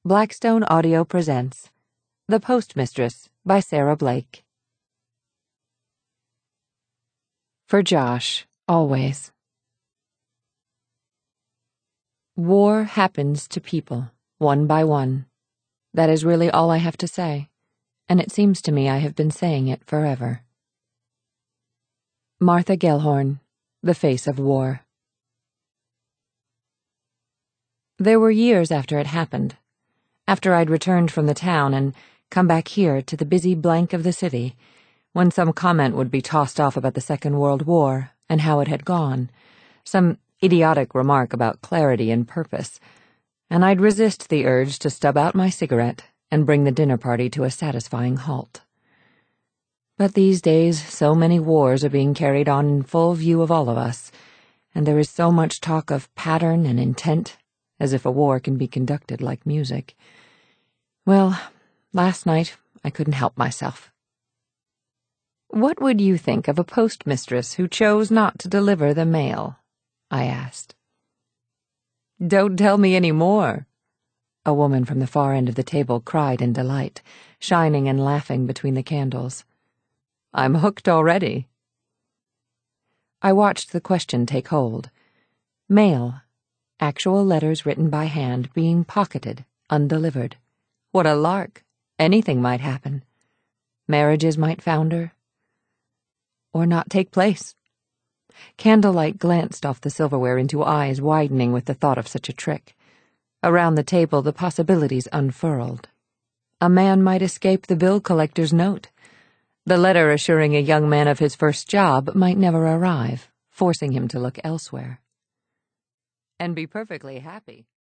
Blackstone Audio presents The Postmistress by Sarah Blake. For Josh, always. War happens to people, one by one. That is really all I have to say, and it seems to me I have been saying it forever. Martha Gellhorn, The Face of War. There were years after it happened. After I'd returned from the town and come back here to the busy blank of the city, when some comment would be tossed off about the Second World War and how it had gone, some idiotic remark about clarity and purpose, and I'd resist the urge to stub out my cigarette and bring the dinner party to a satisfying halt. But these days, so many wars are being carried on in full view of all of us, and there is so much talk of pattern and intent, as if a war can be conducted like music. Well, last night I couldn't help myself. "What would you think of a postmistress who chose not to deliver the mail?" I asked. "Don't tell me any more," a woman from the far end of the table cried in delight, shining and laughing between the candles. "I'm hooked already." I watched the question take hold. Mail. Actual letters written by hand being pocketed, undelivered. What a lark. Anything might happen. Marriages might founder. Or not take place. Candlelight glanced off the silverware into eyes widening with the thought of such a trick. Around the table the possibilities unfurled. A man might escape the bill collector's note. The letter assuring a young man of his first job might never arrive, forcing him to look elsewhere. And be perfectly happy.